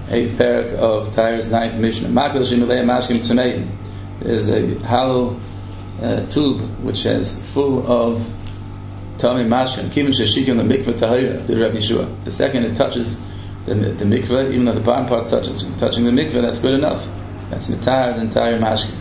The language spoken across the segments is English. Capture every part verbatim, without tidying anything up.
eighth parak of Tyrus ninth Mishnah. Makal Shimulei Mashkim Tmeim. There's a hollow uh, tube which has full of Tamei Mashkim. Kivin Sheshikim the mikveh tahira to Rabbi Yeshua. The second it touches the, the mikveh, even though the bottom part's touching, touching the mikveh, that's good enough. That's mitar the entire mashkim.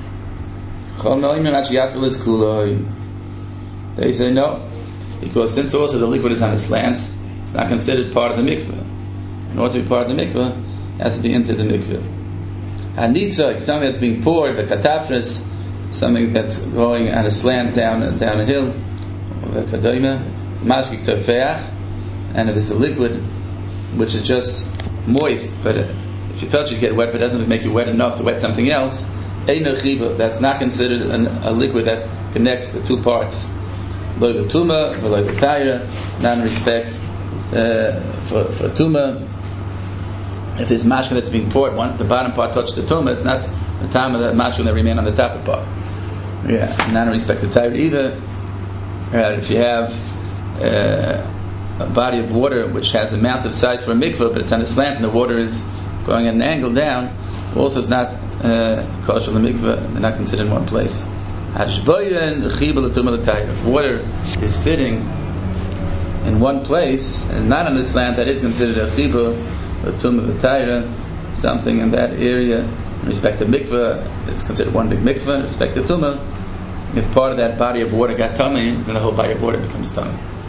They say no, because since also the liquid is on a slant, it's not considered part of the mikveh. In order to be part of the mikveh, it has to be into the mikveh. Hanitza, something that's being poured, the katafris, something that's going on a slant down down a hill, mashkik tofeach, and it is a liquid which is just moist, but if you touch it, you get wet, but it doesn't make you wet enough to wet something else. Eino chiba, that's not considered an, a liquid that connects the two parts. Lo the tuma, lo the kaira, non-respect uh, for for tuma. If there's mashkin that's being poured, once the bottom part touches the tuma, it's not the time of the mashkin that remain on the top part. Yeah, non-respect the kaira either. Uh, if you have uh, a body of water which has a amount of size for a mikveh, but it's on a slant and the water is going at an angle down, also is not uh, kosher the mikveh, they're not considered in one place. If water is sitting in one place and not on the slant, that is considered a chibur, a tumah v'tayra, something in that area. In respect to mikveh, it's considered one big mikveh. In respect to tumah, if part of that body of water got tummy, then the whole body of water becomes tummy.